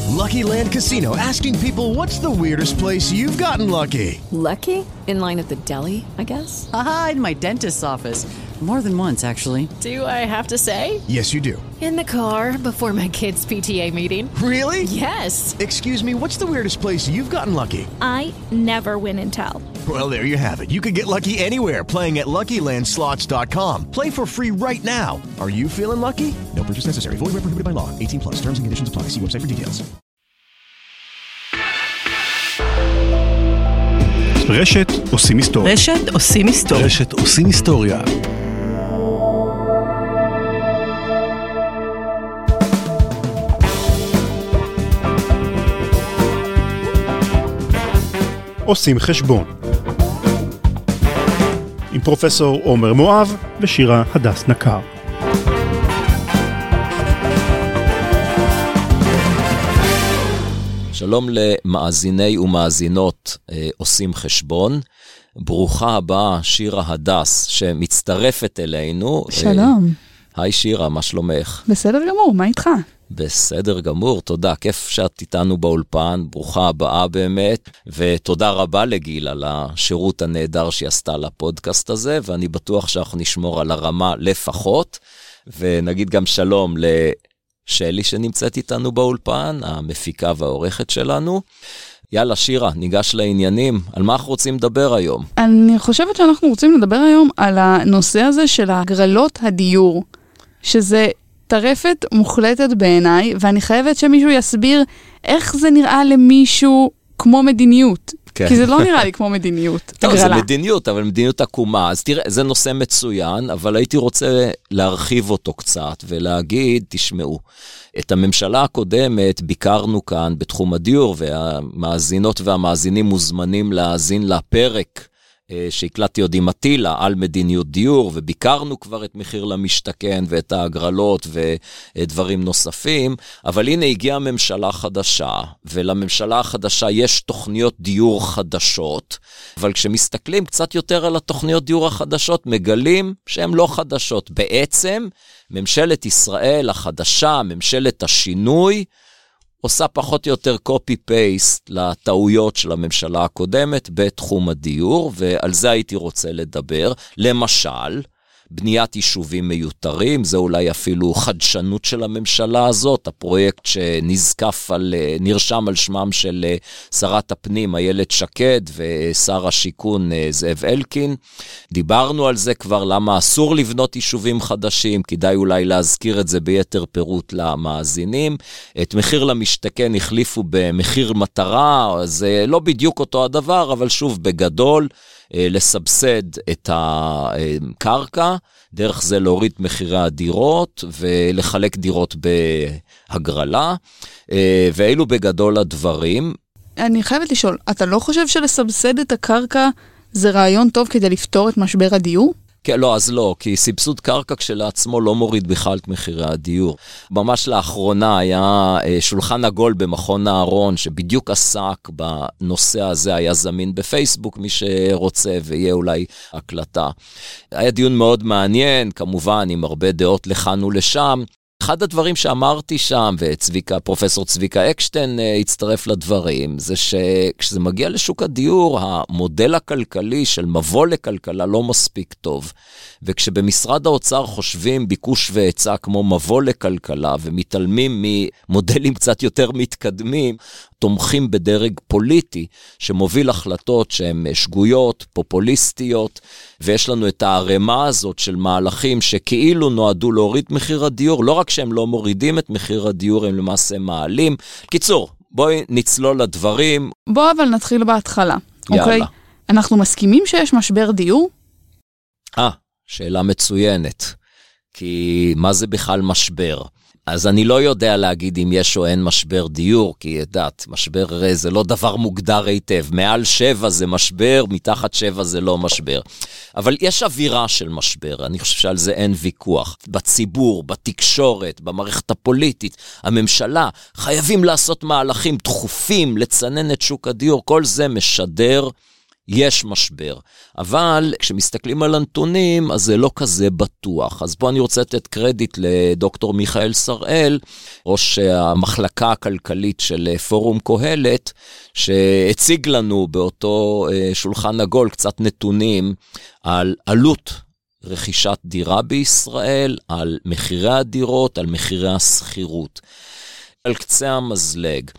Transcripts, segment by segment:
Lucky Land Casino, asking people, what's the weirdest place you've gotten lucky? Lucky? In line at the deli, I guess? Aha, in my dentist's office. More than once, actually. Do I have to say? Yes, you do. In the car before my kids' PTA meeting. Really? Yes. Excuse me, what's the weirdest place you've gotten lucky? I never win and tell. Well, there you have it. You can get lucky anywhere, playing at LuckyLandSlots.com. Play for free right now. Are you feeling lucky? No purchase necessary. Void where prohibited by law. 18 plus. Terms and conditions apply. See website for details. רשת עושים היסטוריה. רשת עושים היסטוריה. רשת עושים היסטוריה. עושים חשבון. עם פרופסור עומר מואב ושירה הדס נקר. שלום למאזיני ומאזינות עושים חשבון. ברוכה הבאה שירה הדס שמצטרפת אלינו. שלום. היי שירה, מה שלומך? בסדר גמור, מה איתך? בסדר גמור, תודה, כיף שאת איתנו באולפן, ברוכה הבאה באמת, ותודה רבה לגיל על השירות הנהדר שהיא עשתה לפודקאסט הזה, ואני בטוח שאנחנו נשמור על הרמה לפחות, ונגיד גם שלום לשלי שנמצאת איתנו באולפן, המפיקה והעורכת שלנו. יאללה שירה, ניגש לעניינים, על מה אנחנו רוצים לדבר היום? אני חושבת שאנחנו רוצים לדבר היום על הנושא הזה של הגרלות הדיור, שזה טרפת מוחלטת בעיניי, ואני חייבת שמישהו יסביר איך זה נראה למישהו כמו מדיניות. כן. כי זה לא נראה לי כמו מדיניות. טוב, זה מדיניות, אבל מדיניות עקומה. אז תראה, זה נושא מצוין, אבל הייתי רוצה להרחיב אותו קצת, ולהגיד, תשמעו, את הממשלה הקודמת ביקרנו כאן בתחום הדיור, והמאזינות והמאזינים מוזמנים להאזין לפרק, שהקלטתי עוד עם עטילה על מדיניות דיור, וביקרנו כבר את מחיר למשתכן ואת ההגרלות ודברים נוספים, אבל הנה הגיעה ממשלה חדשה, ולממשלה החדשה יש תוכניות דיור חדשות, אבל כשמסתכלים קצת יותר על התוכניות דיור החדשות, מגלים שהן לא חדשות. בעצם ממשלת ישראל החדשה, ממשלת השינוי, עושה פחות או יותר copy-paste לטעויות של הממשלה הקודמת בתחום הדיור, ועל זה הייתי רוצה לדבר. למשל, בניית יישובים מיותרים, זה אולי אפילו חדשנות של הממשלה הזאת, הפרויקט נרשם על שמם של שרת הפנים איילת שקד ושר השיכון זאב אלקין. דיברנו על זה כבר, למה אסור לבנות יישובים חדשים, כדאי אולי להזכיר את זה ביתר פירוט למאזינים. את מחיר למשתכן החליפו במחיר מטרה, זה לא בדיוק אותו הדבר, אבל שוב בגדול, לסבסד את הקרקע, דרך זה להוריד מחירי הדירות ולחלק דירות בהגרלה, ואילו בגדול הדברים. אני חייבת לשאול, אתה לא חושב שלסבסד את הקרקע זה רעיון טוב כדי לפתור את משבר הדיור? כן, לא, אז לא, כי סבסוד קרקע כשלעצמו לא מוריד בכלל את מחירי הדיור. ממש לאחרונה היה שולחן עגול במכון הארון, שבדיוק עסק בנושא הזה, היה זמין בפייסבוק, מי שרוצה, ויהיה אולי הקלטה. היה דיון מאוד מעניין, כמובן, עם הרבה דעות לכאן ולשם. אחד הדברים שאמרתי שם, פרופסור צביקה אקשטיין הצטרף לדברים, זה שכשזה מגיע לשוק הדיור, המודל הכלכלי של מבוא לכלכלה לא מספיק טוב. וכשבמשרד האוצר חושבים ביקוש והיצע כמו מבוא לכלכלה, ומתעלמים ממודלים קצת יותר מתקדמים, תומכים בדרג פוליטי שמוביל החלטות שהן שגויות, פופוליסטיות, ויש לנו את הערימה הזאת של מהלכים שכאילו נועדו להוריד מחיר הדיור, לא רק שהם לא מורידים את מחיר הדיור, הם למעשה מעלים. קיצור, בואי נצלול לדברים. בוא אבל נתחיל בהתחלה. יאללה. אוקיי? אנחנו מסכימים שיש משבר דיור? שאלה מצוינת. כי מה זה בכלל משבר? אז אני לא יודע להגיד אם יש או אין משבר דיור, כי ידעת, משבר זה לא דבר מוגדר היטב. מעל 7 זה משבר, מתחת 7 זה לא משבר. אבל יש אווירה של משבר, אני חושב שעל זה אין ויכוח. בציבור, בתקשורת, במערכת הפוליטית, הממשלה, חייבים לעשות מהלכים דחופים, לצנן את שוק הדיור, כל זה משדר יש משבר. אבל כשמסתכלים על הנתונים, אז זה לא כזה בטוח. אז פה אני רוצה לתת קרדיט לדוקטור מיכאל שראל, ראש המחלקה הכלכלית של פורום קהלת, שהציג לנו באותו שולחן עגול קצת נתונים על עלות רכישת דירה בישראל, על מחירי הדירות, על מחירי השכירות. על קצה המזלג,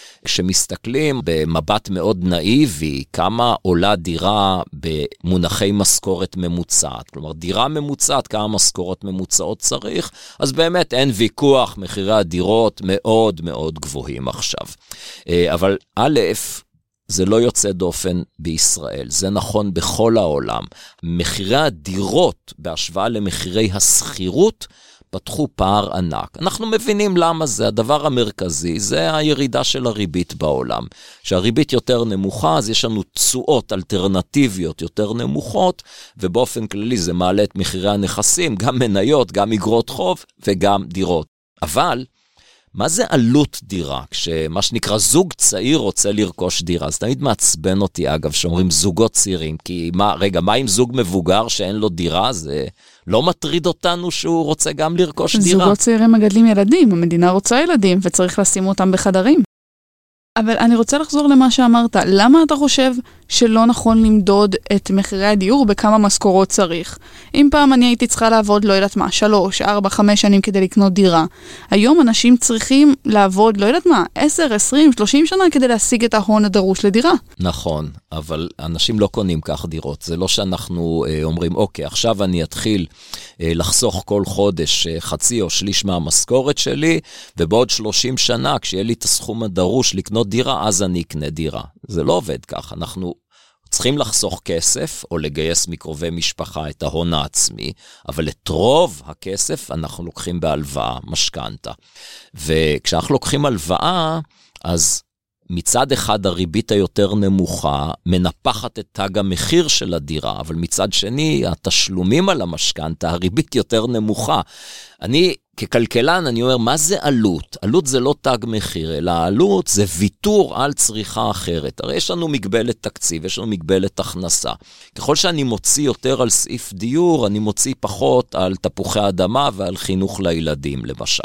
כשמסתכלים במבט מאוד נאיבי, כמה עולה דירה במונחי משכורת ממוצעת, כלומר דירה ממוצעת, כמה משכורות ממוצעות צריך, אז באמת אין ויכוח, מחירי הדירות מאוד מאוד גבוהים עכשיו. אבל א', זה לא יוצא דופן בישראל, זה נכון בכל העולם. מחירי הדירות בהשוואה למחירי השכירות, פתחו פער ענק. אנחנו מבינים למה זה. הדבר המרכזי זה הירידה של הריבית בעולם. שהריבית יותר נמוכה, אז יש לנו תשואות אלטרנטיביות יותר נמוכות, ובאופן כללי זה מעלה את מחירי הנכסים, גם מניות, גם אגרות חוב וגם דירות. אבל מה זה עלות דירה? כשמה שנקרא זוג צעיר רוצה לרכוש דירה, אז תמיד מעצבן אותי אגב, שאומרים זוגות צעירים, כי מה עם זוג מבוגר שאין לו דירה? זה לא מטריד אותנו שהוא רוצה גם לרכוש דירה. זוגות צעירים מגדלים ילדים, המדינה רוצה ילדים וצריך לשים אותם בחדרים. אבל אני רוצה לחזור למה שאמרת, למה אתה חושב שלא נכון למדוד את מחירי הדיור בכמה משכורות צריך? אם פעם אני הייתי צריכה לעבוד, לא יודעת מה, 3, 4, 5 שנים כדי לקנות דירה. היום אנשים צריכים לעבוד, לא יודעת מה, 10, 20, 30 שנה כדי להשיג את ההון הדרוש לדירה. נכון, אבל אנשים לא קונים כך דירות. זה לא שאנחנו אומרים, אוקיי, עכשיו אני אתחיל לחסוך כל חודש חצי או שליש מהמשכורת שלי, ובעוד 30 שנה, כשיהיה לי את הסכום הדרוש לקנות דירה, אז אני אקנה דירה. זה לא עובד כך. אנחנו צריכים לחסוך כסף, או לגייס מקרובי משפחה את ההון העצמי, אבל את רוב הכסף אנחנו לוקחים בהלוואה, משכנתה. וכשאנחנו לוקחים הלוואה, אז מצד אחד הריבית היותר נמוכה, מנפחת את תג המחיר של הדירה, אבל מצד שני, התשלומים על המשכנתה, הריבית יותר נמוכה. אני ככלכלן, אני אומר, מה זה עלות? עלות זה לא תג מחיר, אלא עלות זה ויתור על צריכה אחרת. הרי יש לנו מגבלת תקציב, יש לנו מגבלת הכנסה. ככל שאני מוציא יותר על סעיף דיור, אני מוציא פחות על תפוחי אדמה ועל חינוך לילדים, למשל.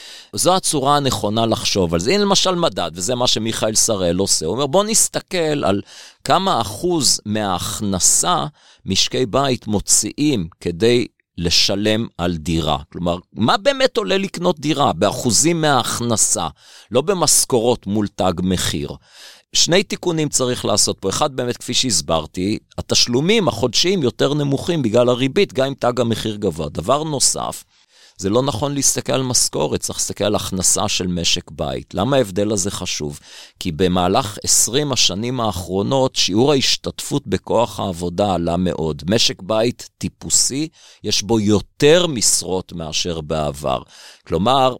זו הצורה הנכונה לחשוב על זה. הנה למשל מדד, וזה מה שמיכאל שראל עושה. הוא אומר, בוא נסתכל על כמה אחוז מההכנסה משקי בית מוציאים כדי לשלם על דירה. כלומר, מה באמת עולה לקנות דירה? באחוזים מההכנסה, לא במשכורות מול תג מחיר. שני תיקונים צריך לעשות פה. אחד באמת, כפי שהסברתי, התשלומים החודשיים יותר נמוכים בגלל הריבית, גם אם תג המחיר גבוה. דבר נוסף, זה לא נכון להסתכל על משכורת, צריך להסתכל על הכנסה של משק בית. למה ההבדל הזה חשוב? כי במהלך 20 השנים האחרונות, שיעור ההשתתפות בכוח העבודה עלה מאוד. משק בית טיפוסי, יש בו יותר משרות מאשר בעבר. כלומר,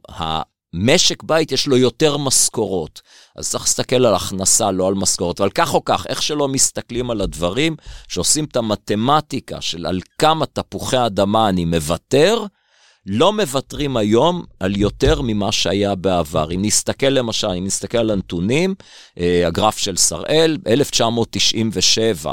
המשק בית יש לו יותר משכורות. אז צריך להסתכל על הכנסה, לא על משכורת. אבל כך או כך, איך שלא מסתכלים על הדברים, שעושים את המתמטיקה של על כמה תפוחי אדמה אני מוותר, לא מבטרים היום על יותר ממה שהיה בעבר. אם נסתכל למשל, אם נסתכל על הנתונים, הגרף של שראל, 1997,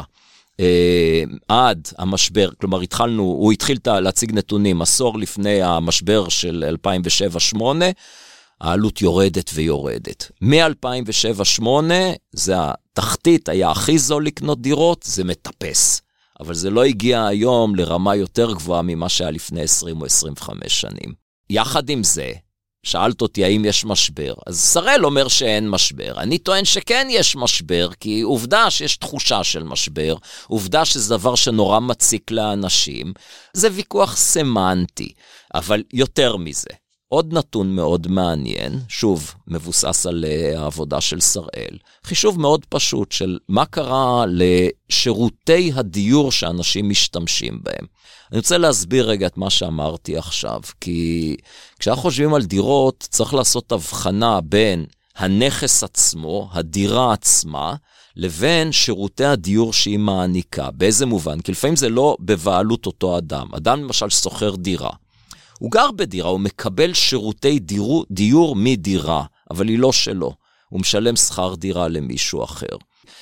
עד המשבר, כלומר הוא התחיל להציג נתונים, עשור לפני המשבר של 2007-2008, העלות יורדת ויורדת. מ-2007-2008, זה התחתית, היה הכי זול לקנות דירות, זה מטפס. אבל זה לא הגיע היום לרמה יותר גבוהה ממה שהיה לפני 20 או 25 שנים. יחד עם זה, שאלת אותי האם יש משבר, אז שראל אומר שאין משבר. אני טוען שכן יש משבר, כי עובדה שיש תחושה של משבר, עובדה שזה דבר שנורא מציק לאנשים, זה ויכוח סמנטי, אבל יותר מזה. עוד נתון מאוד מעניין, שוב מבוסס על העבודה של שראל, חישוב מאוד פשוט של מה קרה לשירותי הדיור שאנשים משתמשים בהם. אני רוצה להסביר רגע את מה שאמרתי עכשיו, כי כשאנחנו חושבים על דירות, צריך לעשות הבחנה בין הנכס עצמו, הדירה עצמה, לבין שירותי הדיור שהיא מעניקה. באיזה מובן? כי לפעמים זה לא בבעלות אותו אדם. אדם למשל שוכר דירה. הוא גר בדירה, הוא מקבל שירותי דיור מדירה, אבל היא לא שלו. הוא משלם שכר דירה למישהו אחר.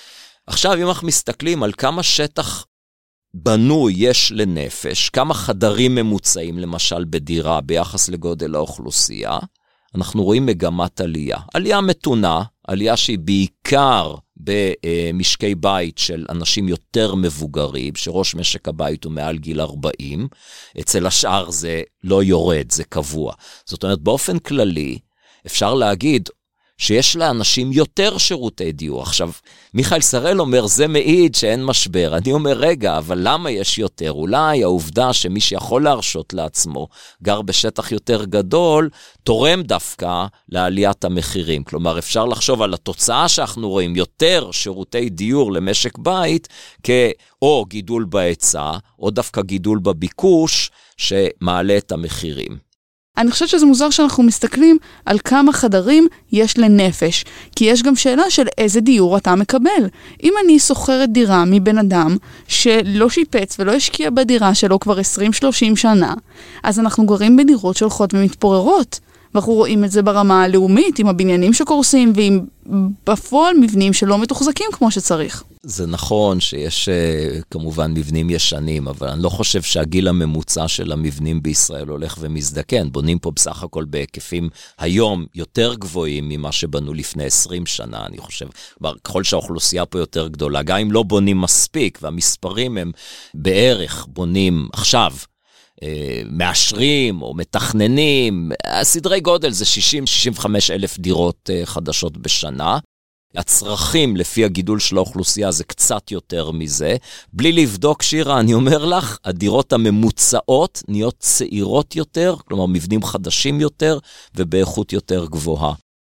עכשיו, אם אנחנו מסתכלים על כמה שטח בנוי יש לנפש, כמה חדרים ממוצעים, למשל בדירה, ביחס לגודל האוכלוסייה, אנחנו רואים מגמת עלייה. עלייה מתונה, עלייה שהיא בעיקר במשקי בית של אנשים יותר מבוגרים, שראש משק הבית הוא מעל גיל 40, אצל השאר זה לא יורד, זה קבוע. זאת אומרת, באופן כללי, אפשר להגיד שיש לאנשים יותר שירותי דיור. עכשיו, מיכאל שראל אומר, זה מעיד שאין משבר. אני אומר, רגע, אבל למה יש יותר? אולי העובדה שמי שיכול להרשות לעצמו, גר בשטח יותר גדול, תורם דווקא לעליית המחירים. כלומר, אפשר לחשוב על התוצאה שאנחנו רואים, יותר שירותי דיור למשק בית, או גידול בהיצע, או דווקא גידול בביקוש, שמעלה את המחירים. אני חושבת שזה מוזר שאנחנו מסתכלים על כמה חדרים יש לנפש, כי יש גם שאלה של איזה דיור אתה מקבל. אם אני שוכרת דירה מבן אדם שלא שיפץ ולא השקיע בדירה שלו כבר 20-30 שנה, אז אנחנו גרים בדירות שהולכות ומתפוררות, ואנחנו רואים את זה ברמה הלאומית, עם הבניינים שקורסים, ועם בפועל מבנים שלא מתוחזקים כמו שצריך. זה נכון שיש כמובן מבנים ישנים, אבל אני לא חושב שהגיל הממוצע של המבנים בישראל הולך ומזדקן. בונים פה בסך הכל בהיקפים היום יותר גבוהים ממה שבנו לפני 20 שנה, אני חושב. ככל שהאוכלוסייה פה יותר גדולה, גם אם לא בונים מספיק, והמספרים הם בערך בונים עכשיו, מאשרים או מתכננים, הסדרי גודל זה 60-65 אלף דירות חדשות בשנה. הצרכים לפי הגידול של האוכלוסייה זה קצת יותר מזה. בלי לבדוק, שירה, אני אומר לך, הדירות הממוצעות נהיות צעירות יותר, כלומר מבנים חדשים יותר ובאיכות יותר גבוהה.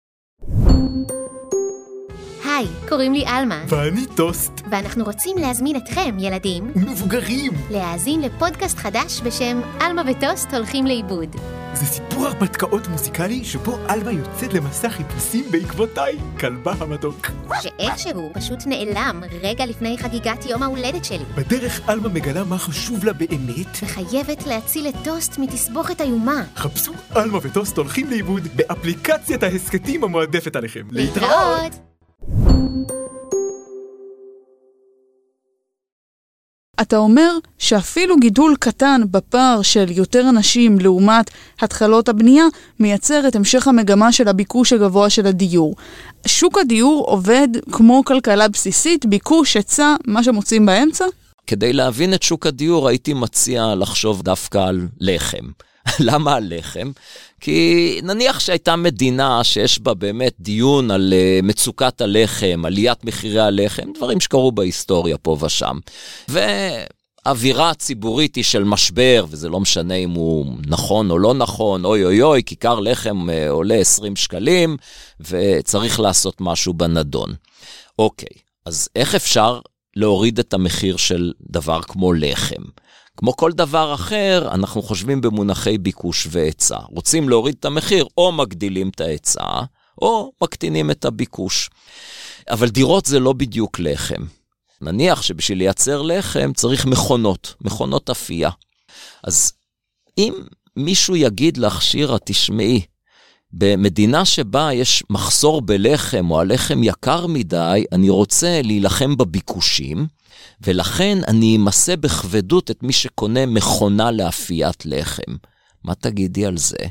היי, קוראים לי אלמה. ואני טוסט. ואנחנו רוצים להזמין אתכם, ילדים ומבוגרים, להאזין לפודקאסט חדש בשם אלמה וטוסט הולכים לאיבוד. זה סיפור הרפתקאות מוזיקלי שבו אלמה יוצאת למסע חיפושים בעקבותיי, כלבה המתוק. שאיכשהו פשוט נעלם רגע לפני חגיגת יום ההולדת שלי. בדרך אלמה מגלה מה חשוב לה באמת, וחייבת להציל את טוסט מתסבוכת איומה. חפשו אלמה וטוסט הולכים לאיבוד באפליקציית ההסקטים המועדפת עליכם. להתראות! אתה אומר שאפילו גידול קטן בפער של יותר אנשים לעומת התחלות הבנייה מייצר את המשך המגמה של הביקוש הגבוה של הדיור. שוק הדיור עובד כמו כלכלה בסיסית, ביקוש, היצע, מה שמוצאים באמצע? כדי להבין את שוק הדיור הייתי מציע לחשוב דווקא על לחם. למה על לחם? כי נניח שהייתה מדינה שיש בה באמת דיון על מצוקת הלחם, עליית מחירי הלחם, דברים שקרו בהיסטוריה פה ושם. והאווירה הציבורית היא של משבר, וזה לא משנה אם הוא נכון או לא נכון, אוי אוי אוי, כיכר לחם עולה 20 שקלים, וצריך לעשות משהו בנדון. אוקיי, אז איך אפשר להוריד את המחיר של דבר כמו לחם? כמו כל דבר אחר, אנחנו חושבים במונחי ביקוש והיצע. רוצים להוריד את המחיר, או מגדילים את ההיצע, או מקטינים את הביקוש. אבל דירות זה לא בדיוק לחם. נניח שבשביל לייצר לחם צריך מכונות אפייה. אז אם מישהו יגיד לך, שירה, תשמעי, במדינה שבה יש מחסור בלחם, או הלחם יקר מדי, אני רוצה להילחם בביקושים, ולכן אני אמסה בכבדות את מי שקונה מכונה לאפיית לחם. מה תגידי על זה?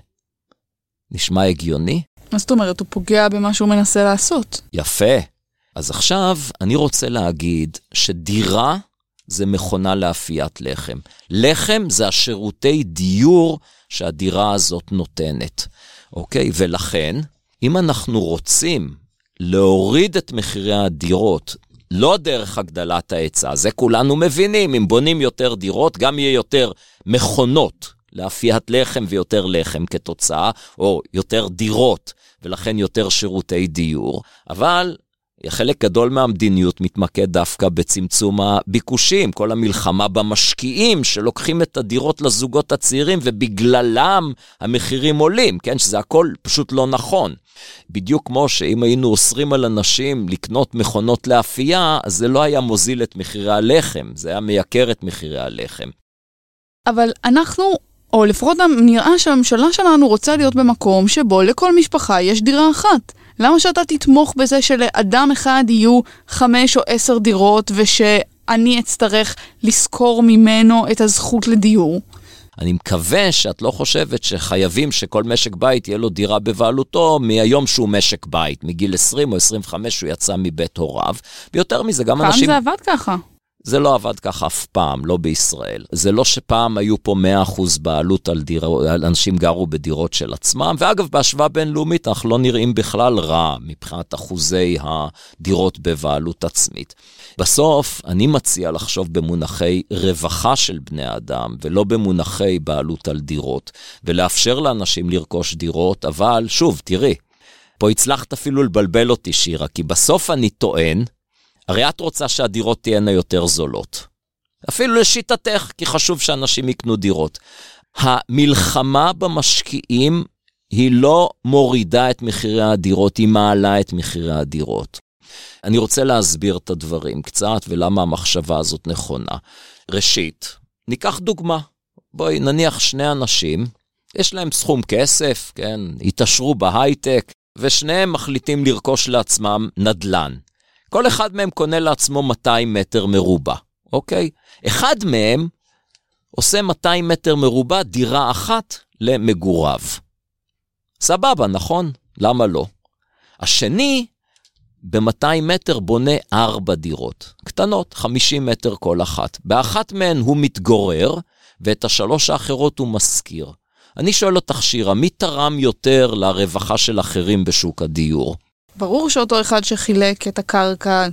נשמע הגיוני? מה זאת אומרת? הוא פוגע במה שהוא מנסה לעשות. יפה. אז עכשיו אני רוצה להגיד שדירה זה מכונה לאפיית לחם. לחם זה השירותי דיור שהדירה הזאת נותנת. אוקיי? ולכן, אם אנחנו רוצים להוריד את מחירי הדירות, לא דרך הגדלת ההיצע, זה כולנו מבינים, אם בונים יותר דירות, גם יהיה יותר מכונות לאפיית לחם ויותר לחם כתוצאה, או יותר דירות, ולכן יותר שירותי דיור. אבל חלק גדול מהמדיניות מתמקד דווקא בצמצום הביקושים, כל המלחמה במשקיעים שלוקחים את הדירות לזוגות הצעירים, ובגללם המחירים עולים, כן? שזה הכל פשוט לא נכון. בדיוק כמו שאם היינו אוסרים על אנשים לקנות מכונות לאפייה, אז זה לא היה מוזיל את מחירי הלחם, זה היה מייקר את מחירי הלחם. אבל אנחנו, או לפחות נראה שהממשלה שלנו רוצה להיות במקום שבו לכל משפחה יש דירה אחת. למה שאתה תתמוך בזה שלאדם אחד יהיו 5 או 10 דירות, ושאני אצטרך לזכור ממנו את הזכות לדיור? אני מקווה שאת לא חושבת שחייבים שכל משק בית יהיה לו דירה בבעלותו מהיום שהוא משק בית, מגיל 20 או 25 הוא יצא מבית הוריו, ויותר מזה גם אנשים... פעם זה עבד ככה. זה לא עבד ככה אף פעם, לא בישראל. זה לא שפעם היו פה 100% בעלות על דירות, אנשים גרו בדירות של עצמם, ואגב, בהשוואה בינלאומית אנחנו לא נראים בכלל רע מבחינת אחוזי הדירות בבעלות עצמית. בסוף, אני מציע לחשוב במונחי רווחה של בני אדם, ולא במונחי בעלות על דירות, ולאפשר לאנשים לרכוש דירות, אבל שוב, תראי, פה הצלחת אפילו לבלבל אותי שירה, כי בסוף אני טוען, הרי את רוצה שהדירות תהיינה יותר זולות. אפילו לשיטתך, כי חשוב שאנשים יקנו דירות. המלחמה במשקיעים היא לא מורידה את מחירי הדירות, היא מעלה את מחירי הדירות. אני רוצה להסביר את הדברים קצת, ולמה המחשבה הזאת נכונה. ראשית, ניקח דוגמה. בואי נניח 2 אנשים, יש להם סכום כסף, כן, התעשרו בהייטק, ושניהם מחליטים לרכוש לעצמם נדל"ן. כל אחד מהם קונה לעצמו 200 מטר מרובע, אוקיי? אחד מהם עושה 200 מטר מרובע דירה אחת למגוריו. סבבה, נכון? למה לא? השני ב-200 מטר בונה 4 דירות, קטנות, 50 מטר כל אחת. באחת מהן הוא מתגורר, ואת 3 האחרות הוא מזכיר. אני שואל אותך שירה, מי תרם יותר לרווחה של אחרים בשוק הדיור? ברור שאותו אחד שחילק את הקרקע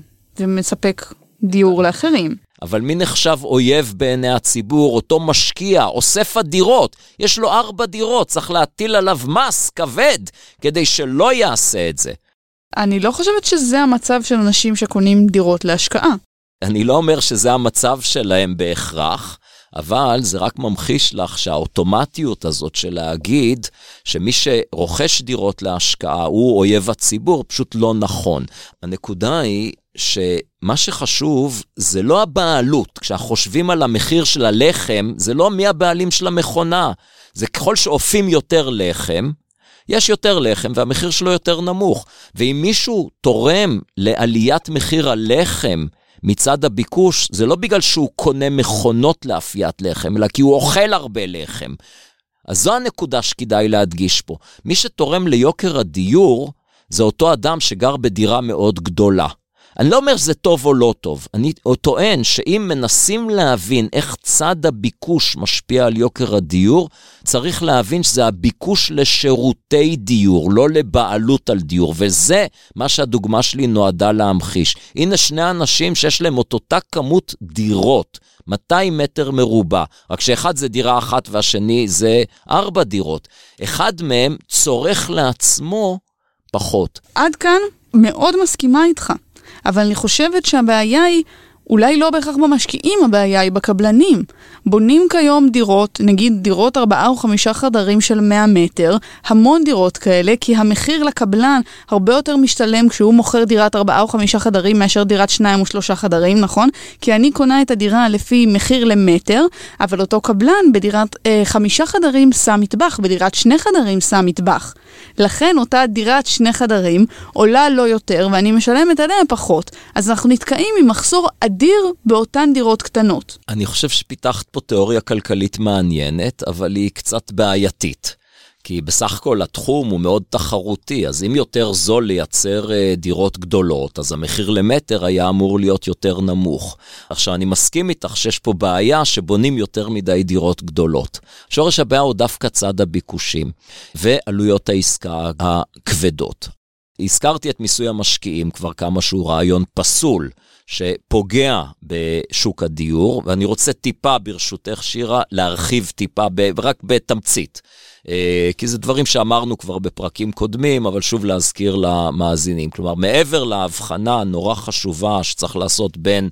ומספק דיור לאחרים. אבל מי נחשב אויב בעיני הציבור? אותו משקיע, אוסף הדירות. יש לו 4 דירות, צריך להטיל עליו מס כבד, כדי שלא יעשה את זה. אני לא חושבת שזה המצב של אנשים שקונים דירות להשקעה. אני לא אומר שזה המצב שלהם בהכרח, אבל זה רק ממחיש לך שהאוטומטיות הזאת של להגיד שמי שרוכש דירות להשקעה הוא אויב הציבור, פשוט לא נכון. הנקודה היא שמה שחשוב זה לא הבעלות. כשאנחנו חושבים על המחיר של הלחם, זה לא מי הבעלים של המכונה. זה ככל שאופים יותר לחם, יש יותר לחם והמחיר שלו יותר נמוך. ואם מישהו תורם לעליית מחיר הלחם, מצד הביקוש, זה לא בגלל שהוא קונה מכונות לאפיית לחם, אלא כי הוא אוכל הרבה לחם. אז זו הנקודה שכדאי להדגיש פה. מי שתורם ליוקר הדיור, זה אותו אדם שגר בדירה מאוד גדולה. אני לא אומר שזה טוב או לא טוב, אני טוען שאם מנסים להבין איך צד הביקוש משפיע על יוקר הדיור, צריך להבין שזה הביקוש לשירותי דיור, לא לבעלות על דיור, וזה מה שהדוגמה שלי נועדה להמחיש. הנה 2 אנשים שיש להם אותה כמות דירות, 200 מטר מרובע, רק שאחד זה דירה אחת והשני זה 4 דירות. אחד מהם צורך לעצמו פחות. עד כאן מאוד מסכימה איתך. אבל אני חושבת שהבעיה היא, אולי לא בהכרח במשקיעים, הבעיה היא בקבלנים. בונים כיום דירות, נגיד דירות 4 או 5 חדרים של 100 מטר, המון דירות כאלה, כי המחיר לקבלן הרבה יותר משתלם כשהוא מוכר דירת 4 או 5 חדרים מאשר דירת 2 או 3 חדרים, נכון? כי אני קונה את הדירה לפי מחיר למטר, אבל אותו קבלן בדירת 5 חדרים שם מטבח, בדירת 2 חדרים שם מטבח. לכן אותה דירת 2 חדרים עולה לא יותר, ואני משלמת עליה פחות. אז אנחנו נתקעים עם מחסור אדיר באותן דירות קטנות. אני חושב שפיתחת פה תיאוריה כלכלית מעניינת, אבל היא קצת בעייתית. כי בסך הכל התחום הוא מאוד תחרותי, אז אם יותר זול לייצר דירות גדולות, אז המחיר למטר היה אמור להיות יותר נמוך. עכשיו אני מסכים איתך שיש פה בעיה שבונים יותר מדי דירות גדולות. שורש הבעיה הוא דווקא צד הביקושים, ועלויות העסקה הכבדות. הזכרתי את מיסוי המשקיעים כבר כמה שהוא רעיון פסול, שפוגע בשוק הדיור, ואני רוצה טיפה ברשותך שירה, להרחיב טיפה רק בתמצית. כי זה דברים שאמרנו כבר בפרקים קודמים, אבל שוב להזכיר למאזינים. כלומר, מעבר להבחנה נורא חשובה שצריך לעשות בין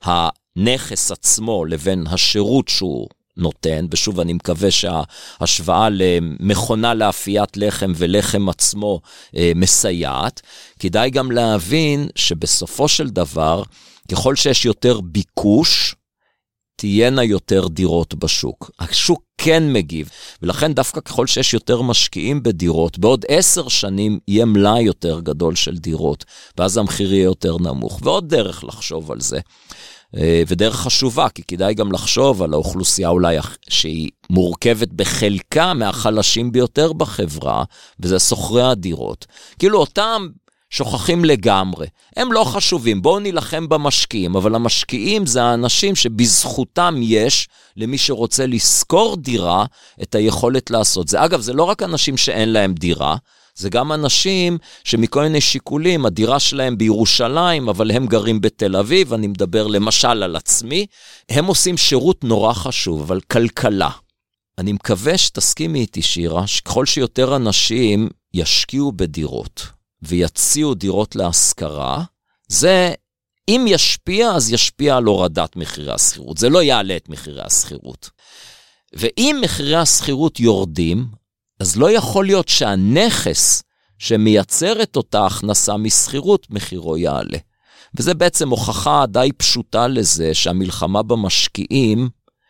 הנכס עצמו לבין השירות שהוא נותן, ושוב אני מקווה שההשוואה למכונה לאפיית לחם ולחם עצמו מסייעת, כדאי גם להבין שבסופו של דבר, ככל שיש יותר ביקוש, תהיינה יותר דירות בשוק. השוק כן מגיב, ולכן דווקא ככל שיש יותר משקיעים בדירות, בעוד 10 שנים יהיה מלאי יותר גדול של דירות, ואז המחיר יהיה יותר נמוך. ועוד דרך לחשוב על זה, ודרך חשובה, כי כדאי גם לחשוב על האוכלוסייה אולי שהיא מורכבת בחלקה מהחלשים ביותר בחברה, וזה סוחרי הדירות. כאילו אותם שוכחים לגמרי. הם לא חשובים, בואו נלחם במשקיעים, אבל המשקיעים זה האנשים שבזכותם יש למי שרוצה לשכור דירה את היכולת לעשות. זה אגב, זה לא רק אנשים שאין להם דירה, זה גם אנשים שמכל מיני שיקולים, הדירה שלהם בירושלים, אבל הם גרים בתל אביב, אני מדבר למשל על עצמי, הם עושים שירות נורא חשוב, אבל כלכלה. אני מקווה שתסכימי איתי שירה, שככל שיותר אנשים ישקיעו בדירות, ויציעו דירות להשכרה, זה, אם ישפיע, אז ישפיע על הורדת מחירי השכירות. זה לא יעלה את מחירי השכירות. ואם מחירי השכירות יורדים, אז לא יכול להיות שהנכס שמייצר את אותה הכנסה משכירות, מחירו יעלה. וזה בעצם הוכחה די פשוטה לזה, שהמלחמה במשקיעים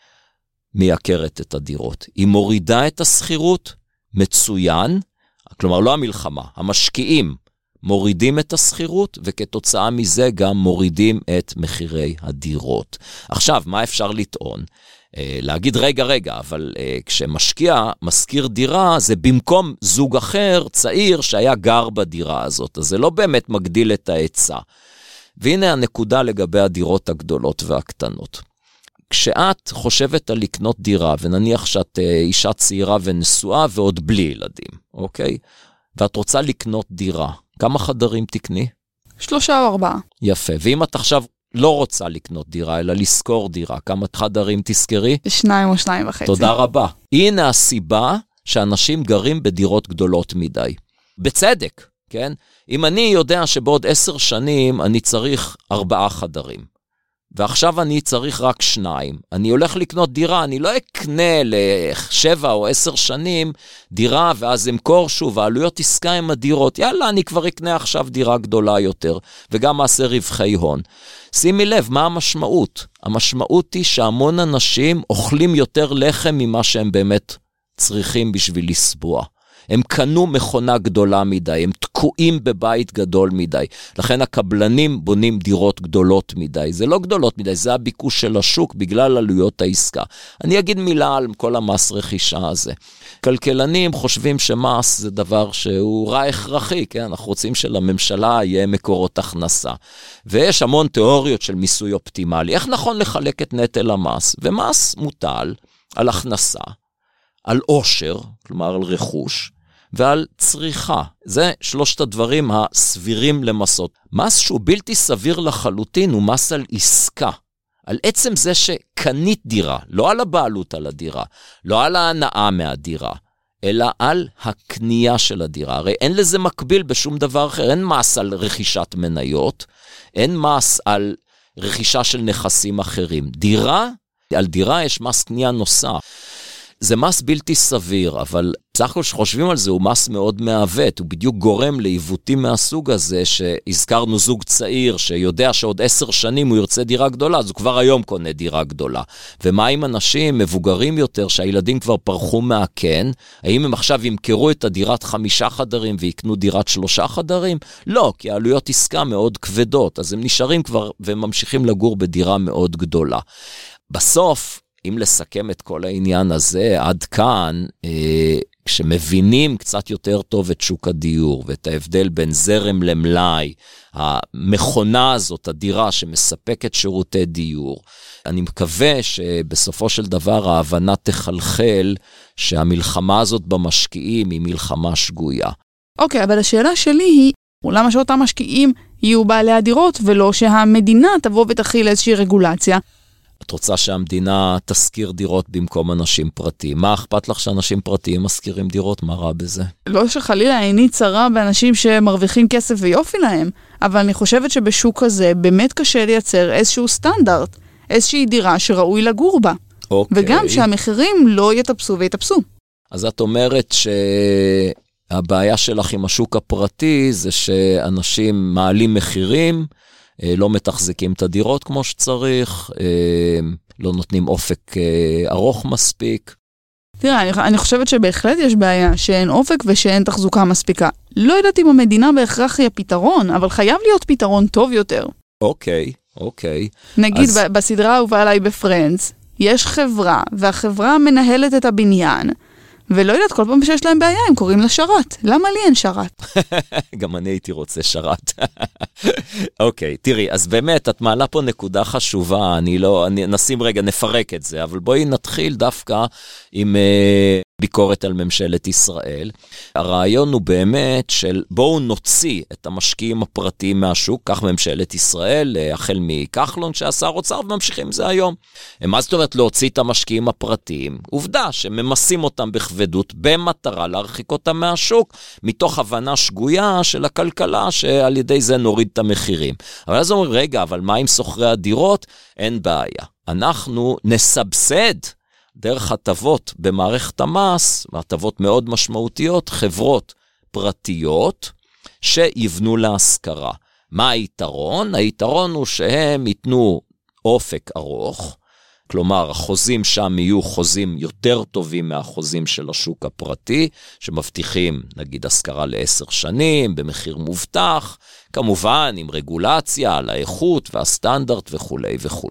מייקרת את הדירות. היא מורידה את השכירות, מצוין, כלומר לא המלחמה, המשקיעים מורידים את השכירות, וכתוצאה מזה גם מורידים את מחירי הדירות. עכשיו, מה אפשר לטעון? להגיד רגע, אבל כשמשקיע משכיר דירה, זה במקום זוג אחר, צעיר, שהיה גר בדירה הזאת. אז זה לא באמת מגדיל את ההיצע. והנה הנקודה לגבי הדירות הגדולות והקטנות. כשאת חושבת על לקנות דירה, ונניח שאת אישה צעירה ונשואה ועוד בלי ילדים, אוקיי? ואת רוצה לקנות דירה, כמה חדרים תקני? 3 או 4. יפה, ואם את עכשיו לא רוצה לקנות דירה, אלא לשכור דירה, כמה חדרים תזכרי? 2 או 2.5. תודה רבה. הנה הסיבה שאנשים גרים בדירות גדולות מדי. בצדק, כן? אם אני יודע שבעוד 10 שנים אני צריך 4 חדרים, ועכשיו אני צריך רק 2. אני הולך לקנות דירה, אני לא אקנה ל7 או 10 שנים דירה, ואז אמכור שוב, העלויות עסקה עם הדירות. יאללה, אני כבר אקנה עכשיו דירה גדולה יותר, וגם מעשה רווחי הון. שימי לב, מה המשמעות? המשמעות היא שהמון אנשים אוכלים יותר לחם ממה שהם באמת צריכים בשביל לסבוע. הם קנו מכונה גדולה מדי, הם תקועים בבית גדול מדי. לכן הקבלנים בונים דירות גדולות מדי. זה לא גדולות מדי, זה הביקוש של השוק בגלל עלויות העסקה. אני אגיד מילה על כל המס רכישה הזה. כלכלנים חושבים שמס זה דבר שהוא רע הכרחי, כן? אנחנו רוצים שלממשלה יהיה מקורות הכנסה. ויש המון תיאוריות של מיסוי אופטימלי. איך נכון לחלק את נטל המס? ומס מוטל על הכנסה, על עושר, כלומר על רכוש, ועל צריכה. זה 3 הדברים הסבירים למסות. מס שהוא בלתי סביר לחלוטין הוא מס על עסקה. על עצם זה שקנית דירה, לא על הבעלות על הדירה, לא על ההנאה מהדירה, אלא על הקנייה של הדירה. הרי אין לזה מקביל בשום דבר אחר. אין מס על רכישת מניות, אין מס על רכישה של נכסים אחרים. דירה, על דירה יש מס קנייה נוסף. זה מס בלתי סביר, אבל סך הכל שחושבים על זה הוא מס מאוד מעוות, הוא בדיוק גורם לעיוותים מהסוג הזה, שהזכרנו זוג צעיר שיודע שעוד 10 שנים הוא ירצה דירה גדולה, אז הוא כבר היום קונה דירה גדולה. ומה עם אנשים מבוגרים יותר שהילדים כבר פרחו מהקן? האם הם עכשיו ימכרו את הדירת 5 חדרים ויקנו דירת 3 חדרים? לא, כי העלויות עסקה מאוד כבדות, אז הם נשארים כבר וממשיכים לגור בדירה מאוד גדולה. בסוף, אם לסכם את כל העניין הזה, עד כאן, כשמבינים קצת יותר טוב את שוק הדיור, ואת ההבדל בין זרם למלאי, המכונה הזאת, הדירה שמספקת שירותי דיור, אני מקווה שבסופו של דבר ההבנה תחלחל, שהמלחמה הזאת במשקיעים היא מלחמה שגויה. אוקיי, אבל השאלה שלי היא, למה שאותם משקיעים יהיו בעלי הדירות, ולא שהמדינה תבוא ותחיל איזושהי רגולציה? את רוצה שהמדינה תשכיר דירות במקום אנשים פרטיים. מה אכפת לך שאנשים פרטיים משכירים דירות? מה רע בזה? לא שחלילה איני צרה באנשים שמרוויחים כסף ויופי להם, אבל אני חושבת שבשוק הזה באמת קשה לייצר איזשהו סטנדרט, איזושהי דירה שראוי לגור בה. אוקיי. וגם שהמחירים לא יטפסו ויטפסו. אז את אומרת שהבעיה שלך עם השוק הפרטי זה שאנשים מעלים מחירים, לא מתחזקים את הדירות כמו שצריך, לא נותנים אופק ארוך מספיק. תראה, אני חושבת שבהחלט יש בעיה שאין אופק ושאין תחזוקה מספיקה. לא יודעת אם המדינה בהכרח היא הפתרון, אבל חייב להיות פתרון טוב יותר. אוקיי. נגיד, בסדרה האהובה עליי בפרנדס, יש חברה, והחברה מנהלת את הבניין, ולא יודעת, כל פעם שיש להם בעיה, הם קוראים לה שרת. למה לי אין שרת? גם אני הייתי רוצה שרת. אוקיי, תראי, אז באמת, את מעלה פה נקודה חשובה, נשים רגע, נפרק את זה, אבל בואי נתחיל דווקא עם ביקורת על ממשלת ישראל. הרעיון הוא באמת של בואו נוציא את המשקיעים הפרטיים מהשוק, כך ממשלת ישראל, החל מכחלון שעשה אוצר, וממשיכים זה היום. מה זאת אומרת להוציא את המשקיעים הפרטיים? עובדה שממסים אותם בכבדות במטרה להרחיק אותם מהשוק, מתוך הבנה שגויה של הכלכלה, שעל ידי זה נוריד את המחירים. אבל אז אומרים, רגע, אבל מה עם סוחרי הדירות? אין בעיה. אנחנו נסבסד דרך הטבות במערכת המס, הטבות מאוד משמעותיות, חברות פרטיות שיבנו להשכרה. מה היתרון? היתרון הוא שהם ייתנו אופק ארוך, כלומר החוזים שם יהיו חוזים יותר טובים מהחוזים של השוק הפרטי, שמבטיחים נגיד השכרה ל10 שנים, במחיר מובטח, כמובן עם רגולציה על האיכות והסטנדרט וכו' וכו'.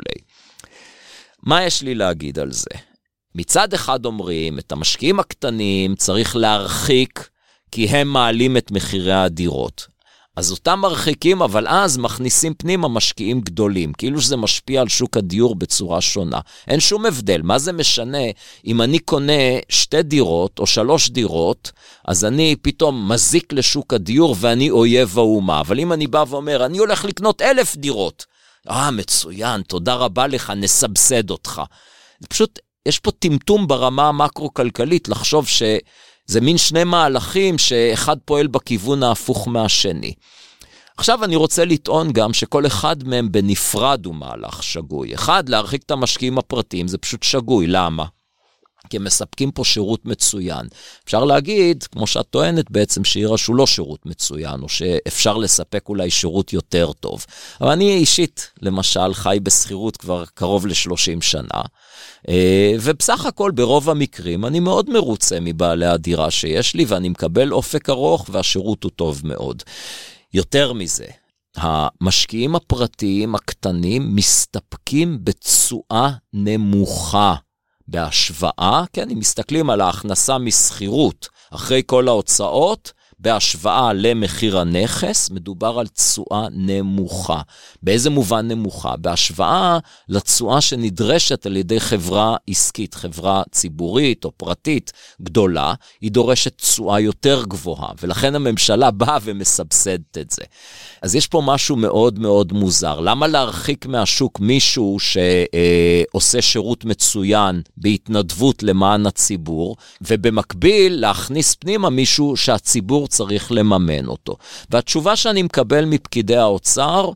מה יש לי להגיד על זה? מצד אחד אומרים, את המשקיעים הקטנים צריך להרחיק, כי הם מעלים את מחירי הדירות. אז אותם מרחיקים, אבל אז מכניסים פנימה משקיעים גדולים, כאילו שזה משפיע על שוק הדיור בצורה שונה. אין שום הבדל, מה זה משנה אם אני קונה 2 דירות או 3 דירות, אז אני פתאום מזיק לשוק הדיור ואני אויב האומה. אבל אם אני בא ואומר, אני הולך לקנות 1,000 דירות, מצוין, תודה רבה לך, נסבסד אותך. זה פשוט, יש פה טמטום ברמה המקרו-כלכלית, לחשוב שזה מין שני מהלכים שאחד פועל בכיוון ההפוך מהשני. עכשיו אני רוצה לטעון גם שכל אחד מהם בנפרד הוא מהלך שגוי. אחד, להרחיק את המשקיעים הפרטיים, זה פשוט שגוי. למה? כי הם מספקים פה שירות מצוין. אפשר להגיד, כמו שאת טוענת בעצם, שירשו לא שירות מצוין, או שאפשר לספק אולי שירות יותר טוב. אבל אני אישית, למשל, חי בסחירות כבר קרוב ל-30 שנה, ובסך הכל ברוב המקרים אני מאוד מרוצה מבעלי הדירה שיש לי, ואני מקבל אופק ארוך והשירות הוא טוב מאוד. יותר מזה, המשקיעים הפרטיים הקטנים מסתפקים בתשואה נמוכה בהשוואה, כן, אם מסתכלים על ההכנסה מסחירות אחרי כל ההוצאות, בהשוואה למחיר הנכס, מדובר על תשואה נמוכה. באיזה מובן נמוכה? בהשוואה לתשואה שנדרשת על ידי חברה עסקית, חברה ציבורית או פרטית גדולה, היא דורשת תשואה יותר גבוהה, ולכן הממשלה באה ומסבסדת את זה. אז יש פה משהו מאוד מאוד מוזר. למה להרחיק מהשוק מישהו שעושה שירות מצוין בהתנדבות למען הציבור, ובמקביל להכניס פנימה מישהו שהציבור צריך לממן אותו? והתשובה שאני מקבל מפקידי האוצר,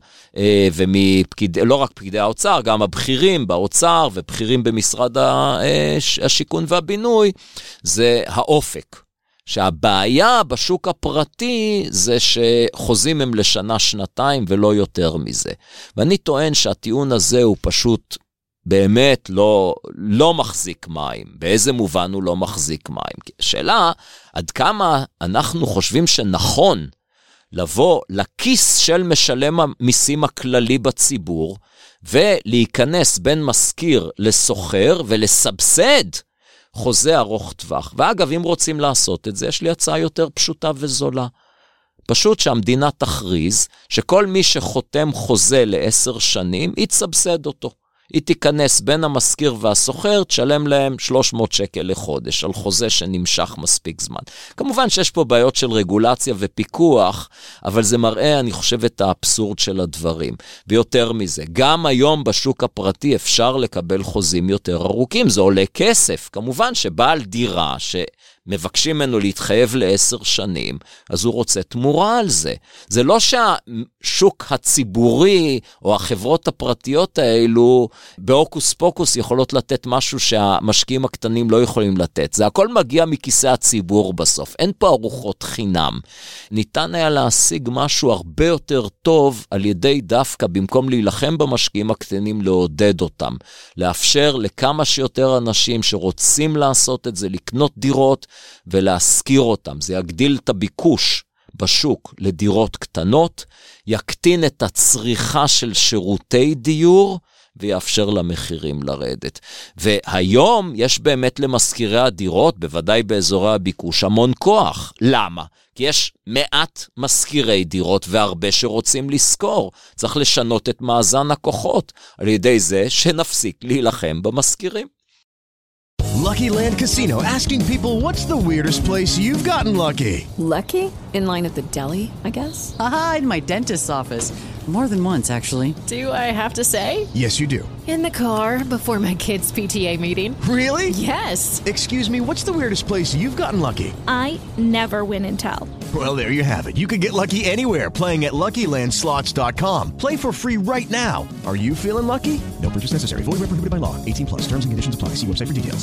לא רק פקידי האוצר, גם הבכירים באוצר ובכירים במשרד השיכון והבינוי, זה האופק. שהבעיה בשוק הפרטי זה שחוזים הם לשנה, שנתיים ולא יותר מזה. ואני טוען שהטיעון הזה הוא פשוט באמת לא מחזיק מים. באיזה מובן הוא לא מחזיק מים? שאלה, עד כמה אנחנו חושבים שנכון לבוא לכיס של משלם המיסים הכללי בציבור, ולהיכנס בין משכיר לסוחר ולסבסד חוזה ארוך טווח. ואגב, אם רוצים לעשות את זה, יש לי הצעה יותר פשוטה וזולה. פשוט שהמדינה תכריז שכל מי שחותם חוזה ל10 שנים, יתסבסד אותו. היא תיכנס בין המשכיר והסוחר, תשלם להם 300 שקל לחודש, על חוזה שנמשך מספיק זמן. כמובן שיש פה בעיות של רגולציה ופיקוח, אבל זה מראה, אני חושב, את האבסורד של הדברים. ויותר מזה, גם היום בשוק הפרטי אפשר לקבל חוזים יותר ארוכים, זה עולה כסף. כמובן שבעל דירה מבקשים ממנו להתחייב ל10 שנים, אז הוא רוצה תמורה על זה. זה לא שהשוק הציבורי או החברות הפרטיות האלו באוקוס פוקוס יכולות לתת משהו שהמשקיעים הקטנים לא יכולים לתת. זה הכל מגיע מכיסא הציבור בסוף. אין פה ארוחות חינם. ניתן היה להשיג משהו הרבה יותר טוב על ידי דווקא, במקום להילחם במשקיעים הקטנים, לעודד אותם. לאפשר לכמה שיותר אנשים שרוצים לעשות את זה, לקנות דירות ולהשכיר אותם. זה יגדיל את הביקוש בשוק לדירות קטנות, יקטין את הצריכה של שירותי דיור, ויאפשר למחירים לרדת. והיום יש באמת למשכירי הדירות, בוודאי באזורי הביקוש, המון כוח. למה? כי יש מעט משכירי דירות והרבה שרוצים לשכור. צריך לשנות את מאזן הכוחות, על ידי זה שנפסיק להילחם במשכירים. Lucky Land Casino, asking people, what's the weirdest place you've gotten lucky? Lucky? In line at the deli, I guess? Aha, in my dentist's office. More than once, actually. Do I have to say? Yes, you do. In the car before my kids' PTA meeting. Really? Yes. Excuse me, what's the weirdest place you've gotten lucky? I never win and tell. Well, there you have it. You can get lucky anywhere, playing at LuckyLandSlots.com. Play for free right now. Are you feeling lucky? No purchase necessary. Void where prohibited by law. 18 plus. Terms and conditions apply. See website for details.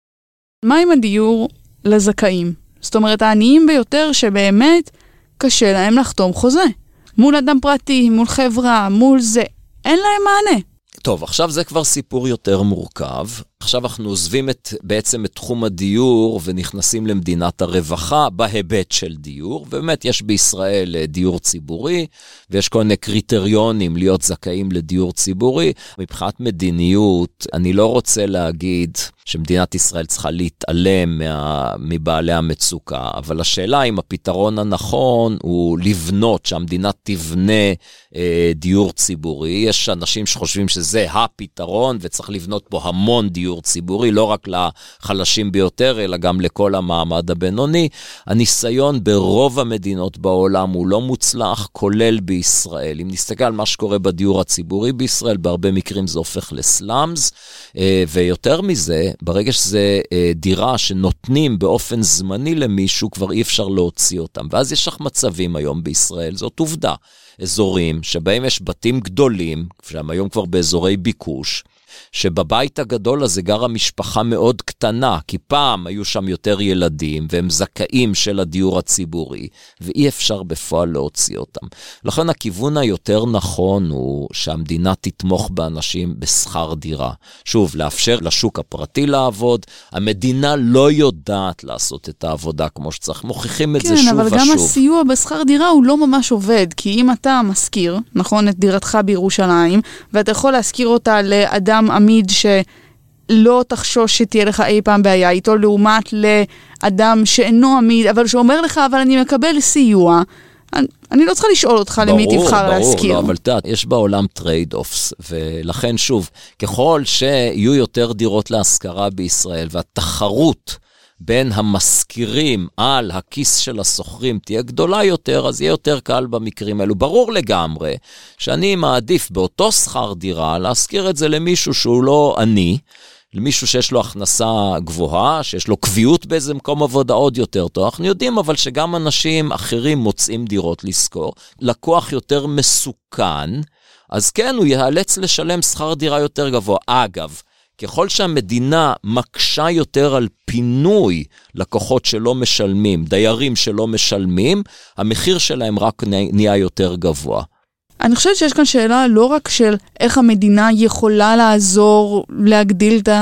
מה עם הדיור לזכאים? זאת אומרת, העניים ביותר שבאמת קשה להם לחתום חוזה. מול אדם פרטי, מול חברה, מול זה. אין להם מענה. טוב, עכשיו זה כבר סיפור יותר מורכב. עכשיו אנחנו עוזבים בעצם את תחום הדיור ונכנסים למדינת הרווחה בהיבט של דיור. ובאמת יש בישראל דיור ציבורי, ויש כל מיני קריטריונים להיות זכאים לדיור ציבורי. מבחינת מדיניות, אני לא רוצה להגיד שמדינת ישראל צריכה להתעלם מבעלי המצוקה, אבל השאלה אם הפתרון הנכון הוא לבנות, שהמדינה תבנה דיור ציבורי. יש אנשים שחושבים שזה הפתרון, וצריך לבנות פה המון דיור ציבורי, לא רק לחלשים ביותר, אלא גם לכל המעמד הבינוני. הניסיון ברוב המדינות בעולם הוא לא מוצלח, כולל בישראל. אם נסתכל על מה שקורה בדיור הציבורי בישראל, בהרבה מקרים זה הופך לסלאמס, ויותר מזה, ברגע שזה דירה שנותנים באופן זמני למישהו, כבר אי אפשר להוציא אותם. ואז יש לך מצבים היום בישראל, זאת עובדה. אזורים שבהם יש בתים גדולים, שהם היום כבר באזורי ביקוש, שבבית הגדול הזה גרה משפחה מאוד קטנה, כי פעם היו שם יותר ילדים, והם זכאים של הדיור הציבורי, ואי אפשר בפועל להוציא אותם. לכן הכיוון היותר נכון הוא שהמדינה תתמוך באנשים בשכר דירה. שוב, לאפשר לשוק הפרטי לעבוד, המדינה לא יודעת לעשות את העבודה כמו שצריך, מוכיחים את זה שוב ושוב. כן, אבל גם הסיוע בשכר דירה הוא לא ממש עובד, כי אם אתה משכיר, נכון, את דירתך בירושלים, ואתה יכול להשכיר אותה לאדם עמיד שלא תחשוש שתהיה לך אי פעם בעיה איתו, לעומת לאדם שאינו עמיד, אבל שאומר לך, אבל אני מקבל סיוע, אני לא צריכה לשאול אותך למי תבחר להשכיר. ברור, אבל יש בעולם טרייד-אופס, ולכן שוב, ככל שיהיו יותר דירות להשכרה בישראל, והתחרות בין המשכירים על הכיס של הסוחרים תהיה גדולה יותר, אז יהיה יותר קל במקרים האלו. ברור לגמרי שאני מעדיף באותו שכר דירה להשכיר את זה למישהו שהוא לא עני, למישהו שיש לו הכנסה גבוהה, שיש לו קביעות באיזה מקום עבודה עוד יותר טוב. אנחנו יודעים אבל שגם אנשים אחרים מוצאים דירות לשכור. לקוח יותר מסוכן, אז כן, הוא ייאלץ לשלם שכר דירה יותר גבוה. אגב, ככל שהמדינה מקשה יותר על פינוי לקוחות שלא משלמים, דיירים שלא משלמים, המחיר שלהם רק נהיה יותר גבוה. אני חושבת שיש כאן שאלה לא רק של איך המדינה יכולה לעזור להגדיל את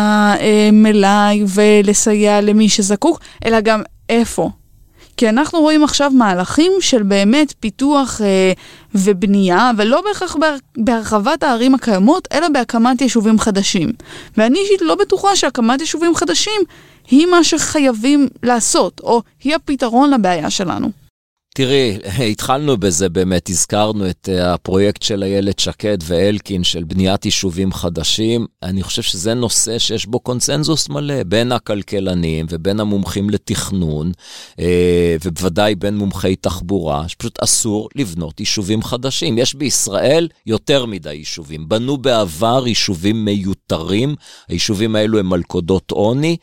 המלאי ולסייע למי שזקוק, אלא גם איפה. כי אנחנו רואים עכשיו מהלכים של באמת פיתוח ובנייה, ולא בהכרח בהרחבת הערים הקיימות, אלא בהקמת יישובים חדשים. ואני אישית לא בטוחה שהקמת יישובים חדשים היא מה שחייבים לעשות, או היא הפתרון לבעיה שלנו. תראי, התחלנו בזה באמת, הזכרנו את הפרויקט של איילת שקד ואלקין של בניית יישובים חדשים. אני חושב שזה נושא שיש בו קונסנזוס מלא בין הכלכלנים ובין המומחים לתכנון, ובוודאי בין מומחי תחבורה, שפשוט אסור לבנות יישובים חדשים. יש בישראל יותר מדי יישובים. בנו בעבר יישובים מיותרים, היישובים האלו הם מלכודות עוני,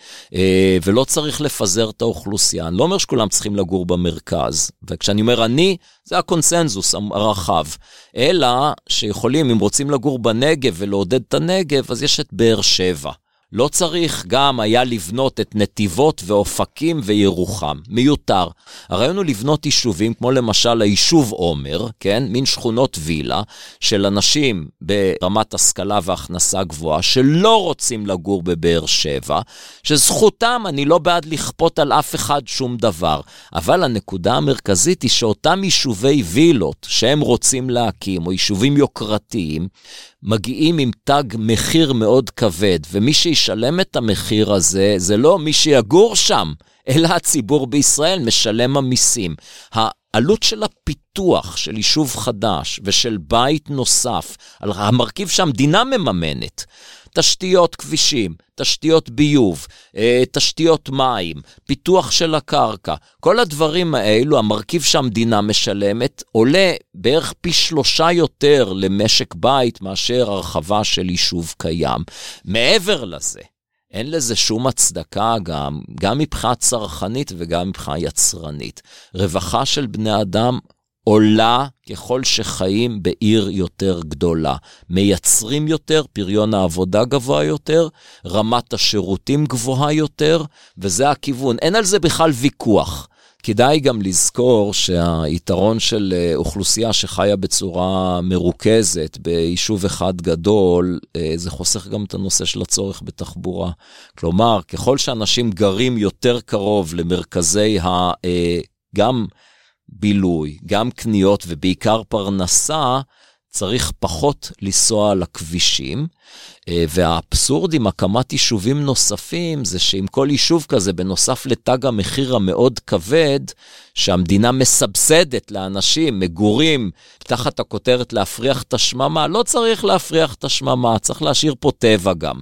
ולא צריך לפזר את האוכלוסייה. אני לא אומר שכולם צריכים לגור במרכז, וכשאני אומר אני, זה הקונסנזוס הרחב. אלא שיכולים, אם רוצים לגור בנגב ולעודד את הנגב, אז יש את באר שבע. לא צריך גם היה לבנות את נתיבות ואופקים וירוחם. מיותר. הרעיון הוא לבנות יישובים, כמו למשל היישוב עומר, כן? מין שכונות וילה, של אנשים ברמת השכלה והכנסה גבוהה, שלא רוצים לגור בבאר שבע, שזכותם, אני לא בעד לכפות על אף אחד שום דבר. אבל הנקודה המרכזית היא שאותם יישובי וילות, שהם רוצים להקים, או יישובים יוקרתיים, מגיעים עם תג מחיר מאוד כבד, ומי שישלם את המחיר הזה, זה לא מי שיגור שם, אלא הציבור בישראל משלם המיסים. העלות של הפיתוח של יישוב חדש ושל בית נוסף, המרכיב שהמדינה מממנת, תשתיות כבישים, תשתיות ביוב, תשתיות מים, פיתוח של הקרקע, כל הדברים האלו, המרכיב שהמדינה משלמת, עולה בערך פי 3 יותר למשק בית מאשר הרחבה של יישוב קיים. מעבר לזה, אין לזה שום הצדקה גם מבחינה צרכנית וגם מבחינה יצרנית. רווחה של בני אדם עולה ככל שחיים בעיר יותר גדולה. מייצרים יותר, פריון העבודה גבוה יותר, רמת השירותים גבוהה יותר, וזה הכיוון. אין על זה בכלל ויכוח. כדאי גם לזכור שהיתרון של אוכלוסייה שחיה בצורה מרוכזת ביישוב אחד גדול, זה חוסך גם את הנושא של הצורך בתחבורה. כלומר, ככל שאנשים גרים יותר קרוב למרכזי גם בילוי, גם קניות ובעיקר פרנסה, צריך פחות לנסוע לכבישים, והאבסורד עם הקמת יישובים נוספים, זה שעם כל יישוב כזה, בנוסף לתג המחיר המאוד כבד, שהמדינה מסבסדת לאנשים, מגורים, תחת הכותרת להפריח את השממה, לא צריך להפריח את השממה, צריך להשאיר פה טבע גם.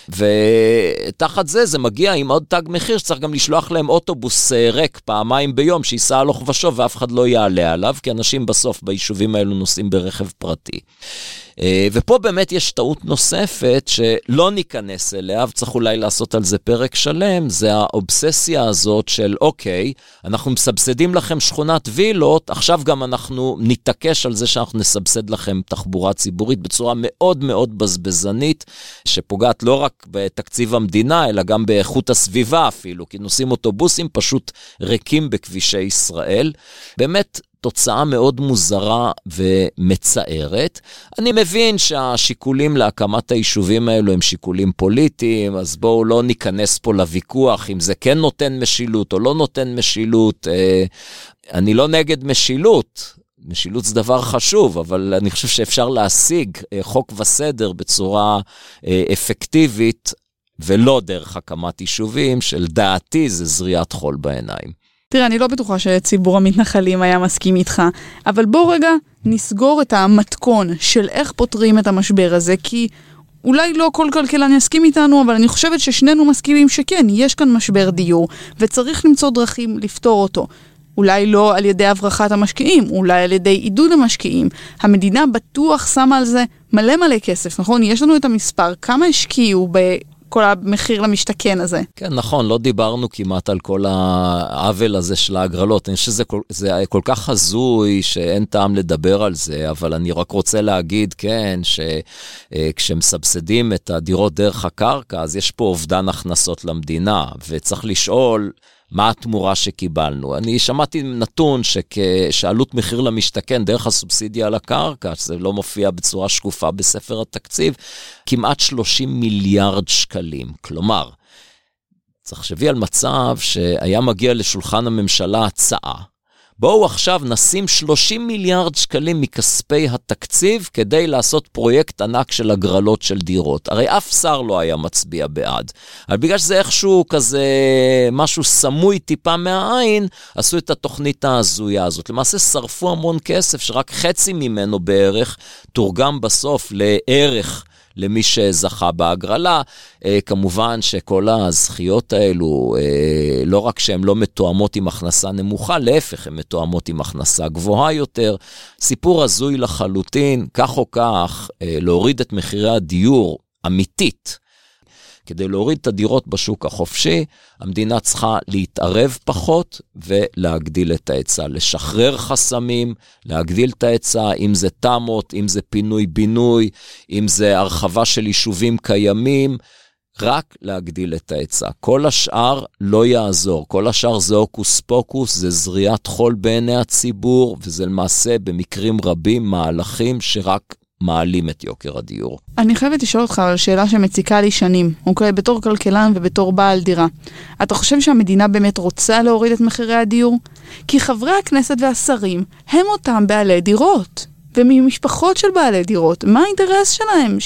ותחת זה מגיע עם עוד תג מחיר, שצריך גם לשלוח להם אוטובוס ריק פעמיים ביום, שיסע הלוך ושוב, ואף אחד לא יעלה עליו, כי אנשים בסוף ביישובים האלו נוסעים ברכב פרטי. ופה באמת יש טעות נוספת שלא ניכנס אליה, וצריך אולי לעשות על זה פרק שלם, זה האובססיה הזאת של אוקיי, אנחנו מסבסדים לכם שכונת וילות, עכשיו גם אנחנו נתעקש על זה שאנחנו נסבסד לכם תחבורה ציבורית בצורה מאוד מאוד בזבזנית, שפוגעת לא רק בתקציב המדינה, אלא גם באיכות הסביבה אפילו, כי נוסעים אוטובוסים פשוט ריקים בכבישי ישראל. באמת, תוצאה מאוד מוזרה ומצערת. אני מבין שהשיקולים להקמת היישובים האלו הם שיקולים פוליטיים, אז בואו לא ניכנס פה לוויכוח אם זה כן נותן משילות או לא נותן משילות. אני לא נגד משילות, משילות זה דבר חשוב, אבל אני חושב שאפשר להשיג חוק וסדר בצורה אפקטיבית, ולא דרך הקמת יישובים, של דעתי זה זריעת חול בעיניים. תראה, אני לא בטוחה שציבור המתנחלים היה מסכים איתך, אבל בוא רגע נסגור את המתכון של איך פותרים את המשבר הזה, כי אולי לא כל כלכלן יסכים איתנו, אבל אני חושבת ששנינו מסכימים שכן, יש כאן משבר דיור, וצריך למצוא דרכים לפתור אותו. אולי לא על ידי הברחת המשקיעים, אולי על ידי עידוד המשקיעים. המדינה בטוח שמה על זה מלא כסף, נכון? יש לנו את המספר, כמה השקיעו כל המחיר למשתכן הזה. כן, נכון, לא דיברנו כמעט על כל העוול הזה של ההגרלות. אני חושב שזה כל כך הזוי שאין טעם לדבר על זה, אבל אני רק רוצה להגיד, כן, שכשמסבסדים את הדירות דרך הקרקע, אז יש פה אובדן הכנסות למדינה, וצריך לשאול מה התמורה שקיבלנו. אני שמעתי נתון שעלות מחיר למשתכן דרך הסובסידיה על הקרקע, שזה לא מופיע בצורה שקופה בספר התקציב, כמעט 30 מיליארד שקלים. כלומר, צריך שתחשבי על מצב שהיה מגיע לשולחן הממשלה הצעה, בואו עכשיו נשים 30 מיליארד שקלים מכספי התקציב כדי לעשות פרויקט ענק של הגרלות של דירות. הרי אף שר לא היה מצביע בעד. אבל בגלל שזה איכשהו כזה משהו סמוי טיפה מהעין, עשו את התוכנית ההזויה הזאת. למעשה שרפו המון כסף שרק חצי ממנו בערך תורגם בסוף לערך למי שזכה בהגרלה. כמובן שכל הזכיות האלו, לא רק שהן לא מתואמות עם הכנסה נמוכה, להפך, הן מתואמות עם הכנסה גבוהה יותר. סיפור הזוי לחלוטין, כך או כך, להוריד את מחירי הדיור אמיתית, כדי להוריד את הדירות בשוק החופשי, המדינה צריכה להתערב פחות ולהגדיל את ההיצע, לשחרר חסמים, להגדיל את ההיצע, אם זה תמות, אם זה פינוי-בינוי, אם זה הרחבה של יישובים קיימים, רק להגדיל את ההיצע. כל השאר לא יעזור, כל השאר זה הוקוס פוקוס, זה זריעת חול בעיני הציבור, וזה למעשה במקרים רבים מהלכים שרק מעלים את יוקר הדיור. אני חייבת לשאול אותך על שאלה שמציקה לי שנים, אוקיי, בתור כלכלן ובתור בעל דירה. אתה חושב שהמדינה באמת רוצה להוריד את מחירי הדיור? כי חברי הכנסת והשרים הם אותם בעלי דירות, וממשפחות של בעלי דירות. מה האינטרס שלהם?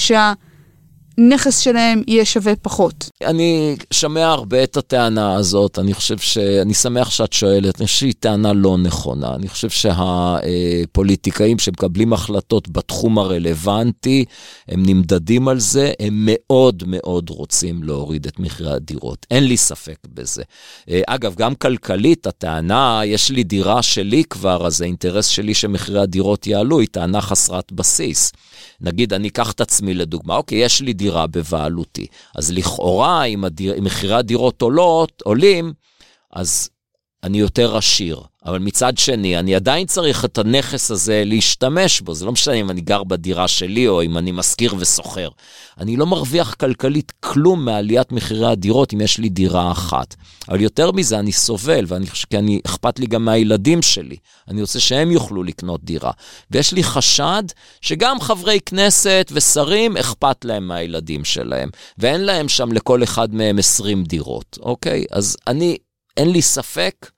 שהנכס שלהם יהיה שווה פחות. אני שומע הרבה את הטענה הזאת, אני שמח שאת שואלת, אני חושב שהיא טענה לא נכונה. אני חושב שהפוליטיקאים שמקבלים החלטות בתחום הרלוונטי, הם נמדדים על זה, הם מאוד מאוד רוצים להוריד את מחירי הדירות. אין לי ספק בזה. אגב, גם כלכלית, הטענה, יש לי דירה שלי כבר, אז האינטרס שלי שמחירי הדירות יעלו, היא טענה חסרת בסיס. נגיד, אני אקח את עצמי לדוגמה, אוקיי, יש לי דירה בבעלותי, אז לכאורה, אם מחירי הדירות עולים, אז אני יותר עשיר. אבל מצד שני, אני עדיין צריך את הנכס הזה להשתמש בו. זה לא משנה אם אני גר בדירה שלי, או אם אני משכיר וסוחר. אני לא מרוויח כלכלית כלום מעליית מחירי הדירות, אם יש לי דירה אחת. אבל יותר מזה, אני סובל, כי אכפת לי גם מהילדים שלי. אני רוצה שהם יוכלו לקנות דירה. ויש לי חשד שגם חברי כנסת ושרים אכפת להם מהילדים שלהם. ואין להם שם לכל אחד מהם 20 דירות. אוקיי? אז אין לי ספק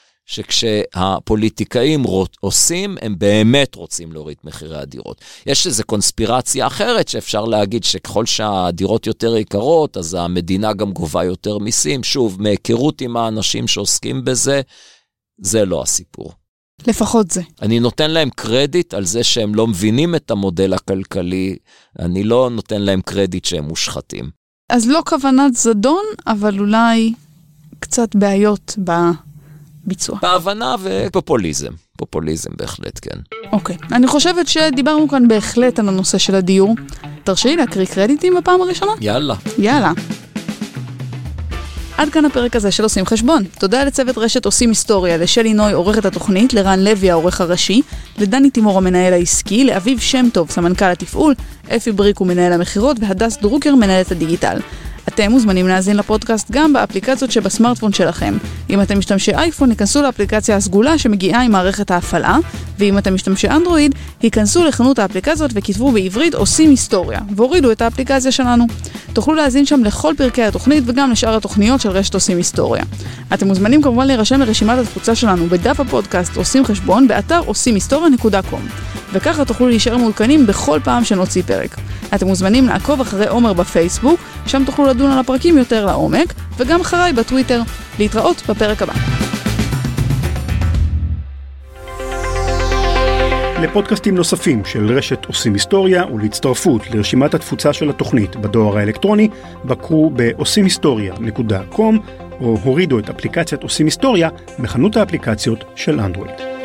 שכשהפוליטיקאים עושים, הם באמת רוצים להוריד מחירי הדירות. יש איזו קונספירציה אחרת שאפשר להגיד שככל שהדירות יותר יקרות, אז המדינה גם גובה יותר מיסים. שוב, מהיכרות עם האנשים שעוסקים בזה, זה לא הסיפור. לפחות זה. אני נותן להם קרדיט על זה שהם לא מבינים את המודל הכלכלי, אני לא נותן להם קרדיט שהם מושחתים. אז לא כוונת זדון, אבל אולי קצת בעיות בביצוע. בהבנה ופופוליזם. פופוליזם בהחלט, כן. אוקיי. אני חושבת שדיברנו כאן בהחלט על הנושא של הדיור. תרשי לי להקריא קרדיטים בפעם הראשונה? יאללה. עד כאן הפרק הזה של עושים חשבון. תודה לצוות רשת עושים היסטוריה, לשלי נוי עורכת התוכנית, לרן לוי העורך הראשי, לדני תימור המנהל העסקי, לאביב שם טוב סמנכ"ל התפעול, אפי בריק הוא מנהל המחירות והדס דרוקר מנהלת הדיגיטל. אתם מוזמנים להאזין לפודקאסט גם באפליקציות שבסמארטפון שלכם. אם אתם משתמשי אייפון, היכנסו לאפליקציה הסגולה שמגיעה עם מערכת ההפעלה, ואם אתם משתמשי אנדרואיד, היכנסו לחנות האפליקציות וכתבו בעברית עושים היסטוריה, והורידו את האפליקציה שלנו. תוכלו להאזין שם לכל פרקי התוכנית וגם לשאר התוכניות של רשת עושים היסטוריה. אתם מוזמנים כמובן להירשם לרשימת התפוצה שלנו בדף הפודקאסט עושים חשבון באתר עושימhistoria.com, וככה תוכלו להישאר מעודכנים בכל פעם שנוציא פרק. אתם מוזמנים לעקוב אחרי עומר בפייסבוק, שם תוכלו לדון על הפרקים יותר לעומק, וגם אחריי בטוויטר. להתראות בפרק הבא. לפודקאסטים נוספים של רשת עושים היסטוריה ולהצטרפות לרשימת התפוצה של התוכנית בדואר האלקטרוני, בקרו ב-עושימhistoria.com או הורידו את אפליקציית עושים היסטוריה בחנות האפליקציות של אנדרואיד.